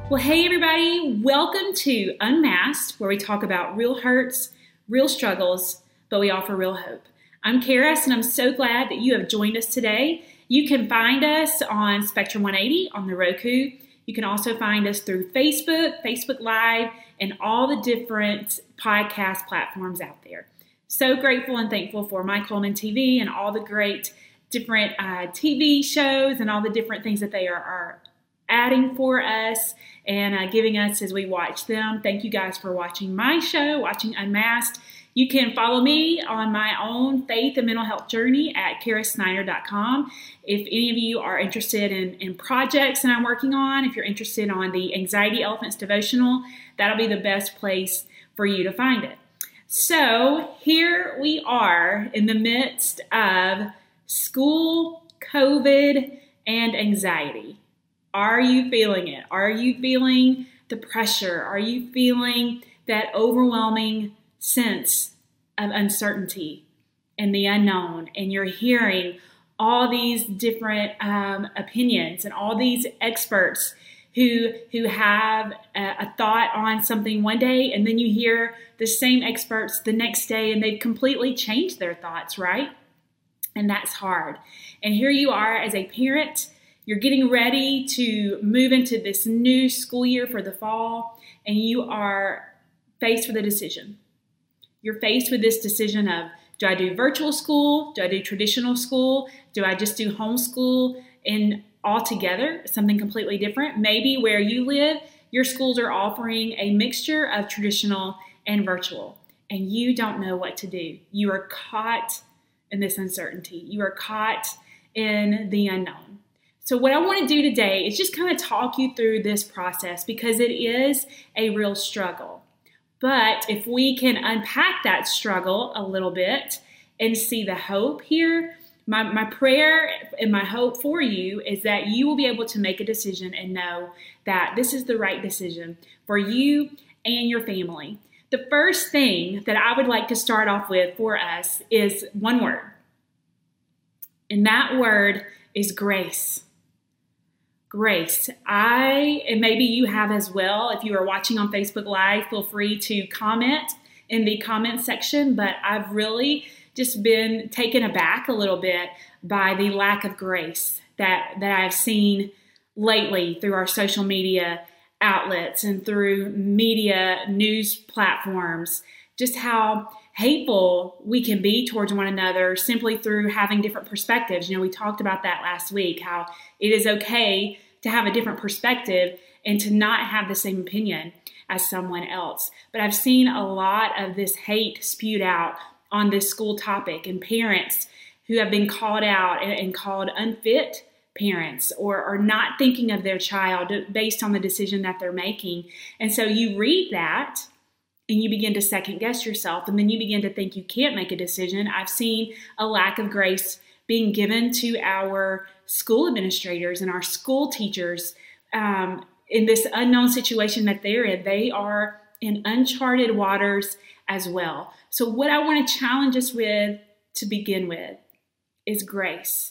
Well, hey everybody, welcome to Unmasked, where we talk about real hurts, real struggles, but we offer real hope. I'm Karis, and I'm so glad that you have joined us today. You can find us on Spectrum 180 on the Roku. You can also find us through Facebook, Facebook Live, and all the different podcast platforms out there. So grateful and thankful for My Coleman TV and all the great different TV shows and all the different things that they are adding for us and giving us as we watch them. Thank you guys for watching my show, watching Unmasked. You can follow me on my own faith and mental health journey at karissnyder.com. If any of you are interested in projects that I'm working on, if you're interested on the Anxiety Elephants devotional, that'll be the best place for you to find it. So here we are in the midst of school, COVID, and anxiety. Are you feeling it? Are you feeling the pressure? Are you feeling that overwhelming sense of uncertainty and the unknown? And you're hearing all these different opinions and all these experts who have a thought on something one day, and then you hear the same experts the next day and they've completely changed their thoughts, right? And that's hard. And here you are as a parent. You're getting ready to move into this new school year for the fall, and you are faced with a decision. You're faced with this decision of, do I do virtual school? Do I do traditional school? Do I just do homeschool and altogether something completely different? Maybe where you live, your schools are offering a mixture of traditional and virtual, and you don't know what to do. You are caught in this uncertainty. You are caught in the unknown. So what I want to do today is just kind of talk you through this process because it is a real struggle. But if we can unpack that struggle a little bit and see the hope here, my prayer and my hope for you is that you will be able to make a decision and know that this is the right decision for you and your family. The first thing that I would like to start off with for us is one word. And that word is grace. Grace. And maybe you have as well. If you are watching on Facebook Live, feel free to comment in the comment section. But I've really just been taken aback a little bit by the lack of grace that I've seen lately through our social media outlets and through media news platforms. Just how hateful we can be towards one another simply through having different perspectives. We talked about that last week, how it is okay to have a different perspective and to not have the same opinion as someone else. But I've seen a lot of this hate spewed out on this school topic, and parents who have been called out and called unfit parents or not thinking of their child based on the decision that they're making. And so you read that and you begin to second guess yourself, and then you begin to think you can't make a decision. I've seen a lack of grace being given to our school administrators and our school teachers in this unknown situation that they're in. They are in uncharted waters as well. So what I want to challenge us with to begin with is grace.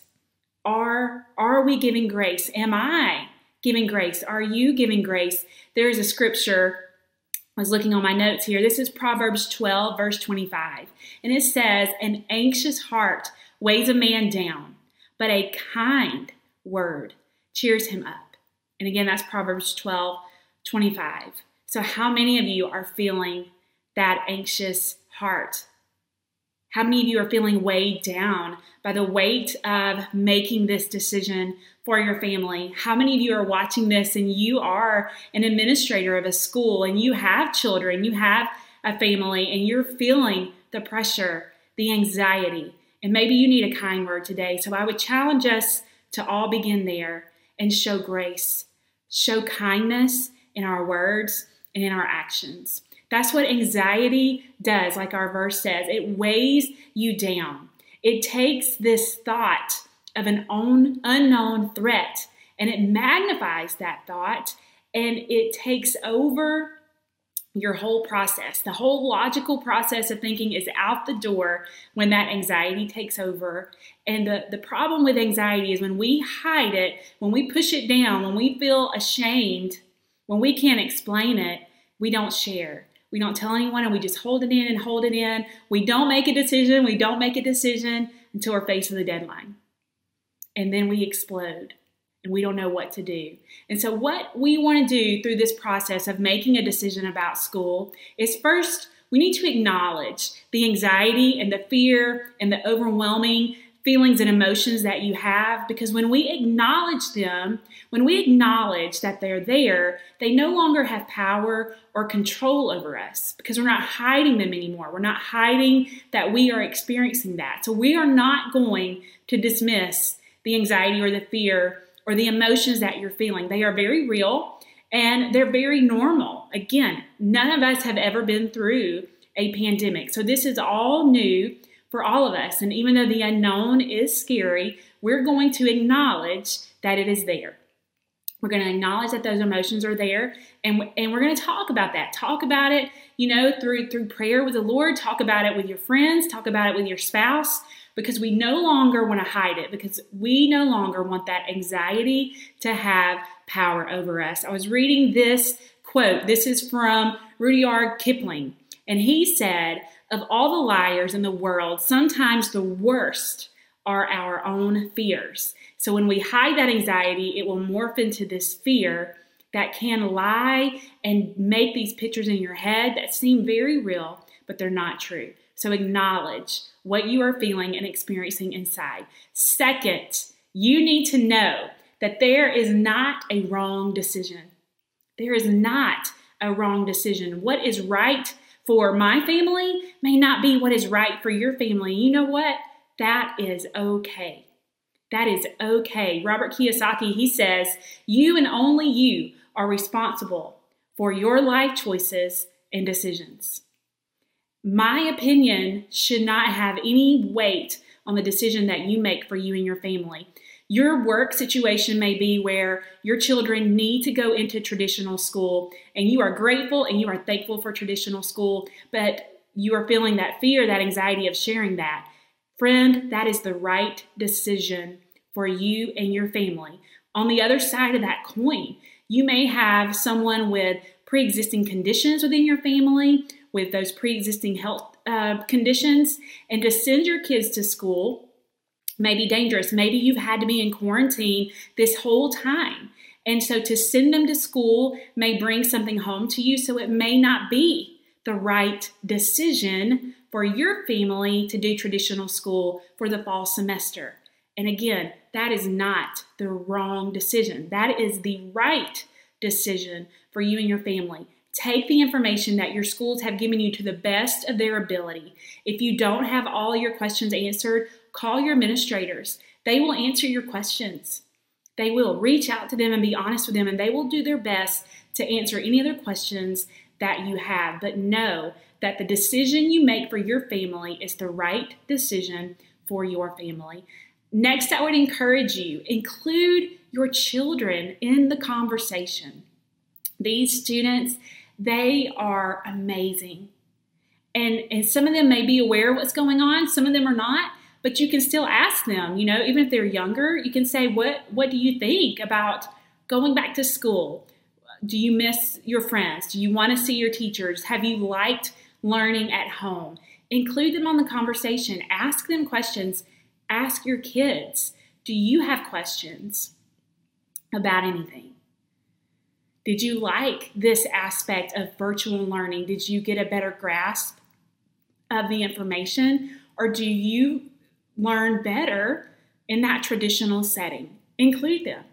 Are we giving grace? Am I giving grace? Are you giving grace? There is a scripture. I was looking on my notes here. This is Proverbs 12, verse 25. And it says, an anxious heart weighs a man down, but a kind word cheers him up. And again, that's Proverbs 12, 25. So how many of you are feeling that anxious heart? How many of you are feeling weighed down by the weight of making this decision for your family? How many of you are watching this and you are an administrator of a school and you have children, you have a family, and you're feeling the pressure, the anxiety, and maybe you need a kind word today. So I would challenge us to all begin there and show grace, show kindness in our words and in our actions. That's what anxiety does, like our verse says. It weighs you down. It takes this thought of an unknown threat and it magnifies that thought, and it takes over your whole process. The whole logical process of thinking is out the door when that anxiety takes over. And the problem with anxiety is when we hide it, when we push it down, when we feel ashamed When we can't explain it, we don't share. We don't tell anyone, and we just hold it in and hold it in. We don't make a decision. We don't make a decision until we're faced with a deadline. And then we explode, and we don't know what to do. And so what we want to do through this process of making a decision about school is, first, we need to acknowledge the anxiety and the fear and the overwhelming feelings and emotions that you have, because when we acknowledge them, when we acknowledge that they're there, they no longer have power or control over us, because we're not hiding them anymore. We're not hiding that we are experiencing that. So we are not going to dismiss the anxiety or the fear or the emotions that you're feeling. They are very real and they're very normal. Again, none of us have ever been through a pandemic. So this is all new for all of us. And even though the unknown is scary, we're going to acknowledge that it is there. We're going to acknowledge that those emotions are there, and we're going to talk about that. Talk about it, through prayer with the Lord. Talk about it with your friends. Talk about it with your spouse, because we no longer want to hide it, because we no longer want that anxiety to have power over us. I was reading this quote. This is from Rudyard Kipling, and he said, "Of all the liars in the world, sometimes the worst are our own fears." So when we hide that anxiety, it will morph into this fear that can lie and make these pictures in your head that seem very real, but they're not true. So acknowledge what you are feeling and experiencing inside. Second, you need to know that there is not a wrong decision. There is not a wrong decision. What is right for my family may not be what is right for your family. You know what? That is okay. That is okay. Robert Kiyosaki, he says, "You and only you are responsible for your life choices and decisions." My opinion should not have any weight on the decision that you make for you and your family. Your work situation may be where your children need to go into traditional school, and you are grateful and you are thankful for traditional school, but you are feeling that fear, that anxiety of sharing that. Friend, that is the right decision for you and your family. On the other side of that coin, you may have someone with pre-existing conditions within your family, with those pre-existing health conditions, and to send your kids to school may be dangerous. Maybe you've had to be in quarantine this whole time. And so to send them to school may bring something home to you. So it may not be the right decision for your family to do traditional school for the fall semester. And again, that is not the wrong decision. That is the right decision for you and your family. Take the information that your schools have given you to the best of their ability. If you don't have all your questions answered, call your administrators. They will answer your questions. They will reach out to them and be honest with them, and they will do their best to answer any other questions that you have. But know that the decision you make for your family is the right decision for your family. Next, I would encourage you, include your children in the conversation. These students, they are amazing. And some of them may be aware of what's going on. Some of them are not, but you can still ask them, even if they're younger, you can say, what do you think about going back to school? Do you miss your friends? Do you want to see your teachers? Have you liked learning at home? Include them on the conversation. Ask them questions. Ask your kids, do you have questions about anything? Did you like this aspect of virtual learning? Did you get a better grasp of the information? Or do you learn better in that traditional setting? Include them.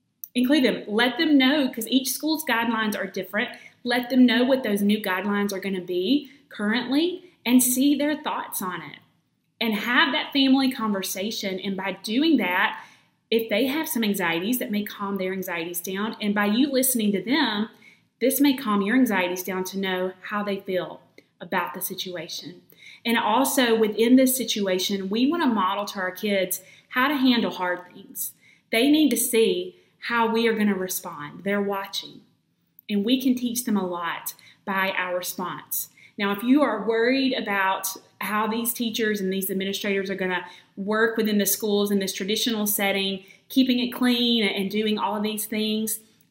Let them know, because each school's guidelines are different. Let them know what those new guidelines are going to be currently and see their thoughts on it. And have that family conversation. And by doing that, if they have some anxieties, that may calm their anxieties down. And by you listening to them, this may calm your anxieties down to know how they feel about the situation. And also within this situation, we want to model to our kids how to handle hard things. They need to see how we are going to respond. They're watching. And we can teach them a lot by our response. Now, if you are worried about how these teachers and these administrators are going to work within the schools in this traditional setting, keeping it clean and doing all of these things,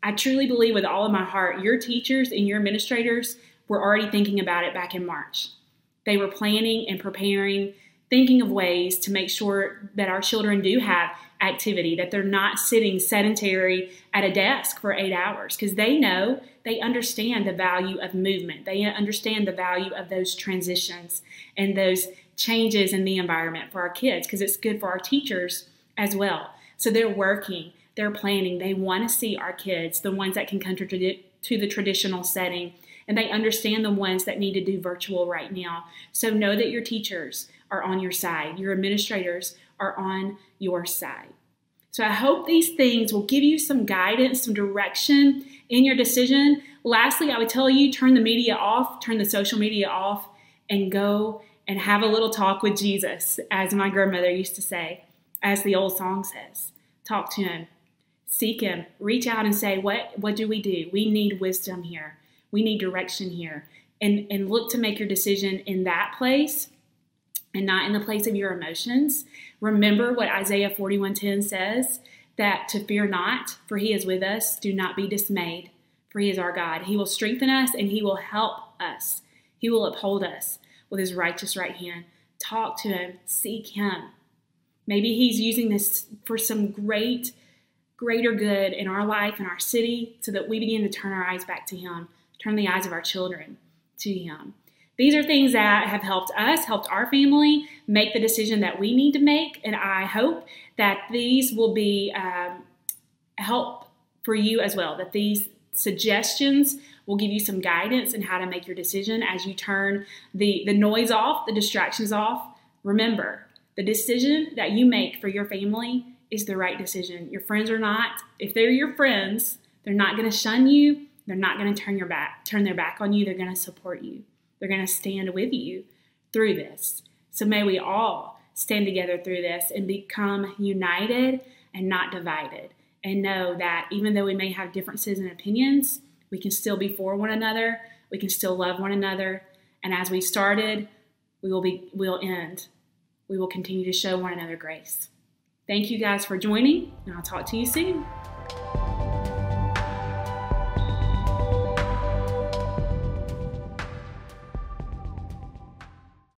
I truly believe with all of my heart, your teachers and your administrators were already thinking about it back in March. They were planning and preparing, thinking of ways to make sure that our children do have activity, that they're not sitting sedentary at a desk for 8 hours, because they understand the value of movement. They understand the value of those transitions and those changes in the environment for our kids, because it's good for our teachers as well. So they're working, they're planning, they want to see our kids, the ones that can come to the traditional setting, and they understand the ones that need to do virtual right now. So know that your teachers are on your side. Your administrators are on your side. So I hope these things will give you some guidance, some direction in your decision. Lastly, I would tell you, turn the media off, turn the social media off, and go and have a little talk with Jesus, as my grandmother used to say, as the old song says. Talk to him, seek him, reach out and say, what do? We need wisdom here. We need direction here. And look to make your decision in that place and not in the place of your emotions. Remember what Isaiah 41:10 says, that to fear not, for he is with us. Do not be dismayed, for he is our God. He will strengthen us and he will help us. He will uphold us with his righteous right hand. Talk to him, seek him. Maybe he's using this for some greater good in our life, in our city, so that we begin to turn our eyes back to him, turn the eyes of our children to him. These are things that have helped us, helped our family make the decision that we need to make. And I hope that these will be help for you as well, that these suggestions will give you some guidance in how to make your decision as you turn the noise off, the distractions off. Remember, the decision that you make for your family is the right decision. Your friends are not. If they're your friends, they're not going to shun you. They're not going to turn their back on you. They're going to support you. They're going to stand with you through this. So may we all stand together through this and become united and not divided. And know that even though we may have differences in opinions, we can still be for one another. We can still love one another. And as we started, we'll end. We will continue to show one another grace. Thank you guys for joining, and I'll talk to you soon.